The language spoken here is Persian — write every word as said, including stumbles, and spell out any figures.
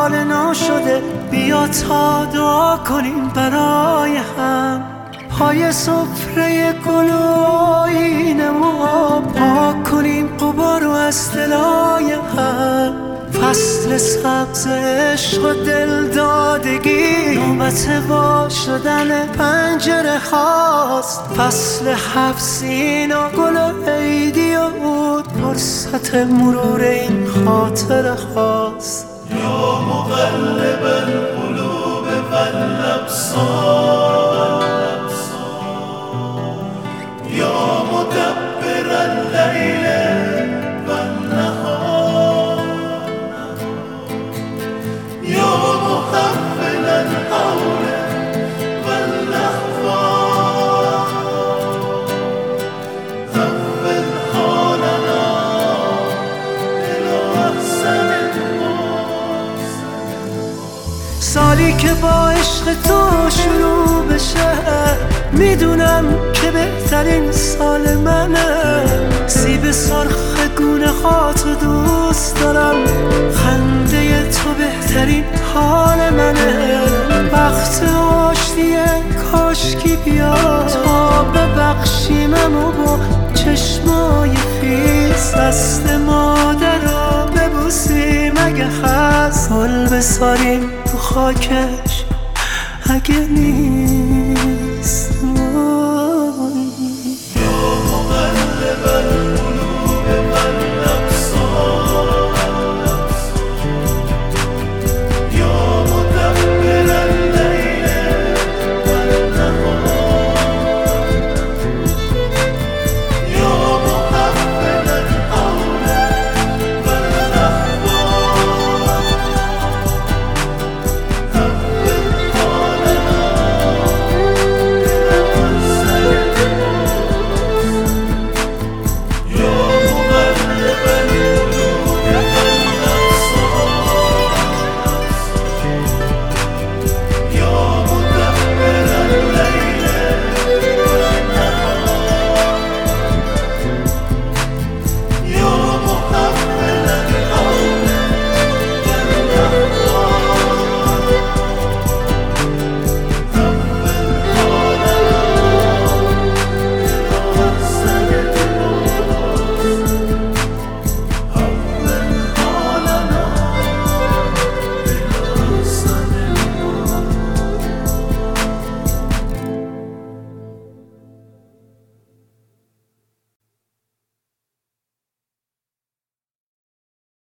سال نو شده، بیا تا دعا کنیم برای هم. پای سفره گل و آیینم و پاک کنیم غبار و از دلای هم. فصل سبز عشق و دلدادگی نوبت وا شدن پنجره هاست. فصل حفظین و گل و عیدی و عود فرصت مرور این خاطره هاست. یا مقلب القلوب والابصار، یا مدبر اللیل والنهار، یا محول الحول والاحوال، حول حالنا الی احسن المحسن. سالی که با عشق تو شروع بشه، میدونم که بهترین سال منه. سیب سرخ گونه هاتو دوست دارم، خنده تو بهترین حال منه. وقت آشتیه کاشکی بیا تا ببخشیمم و با چشمای خیس دست مادر رو ببوسیم. اگه هست گل بساریم تو خاکش، اگه نیست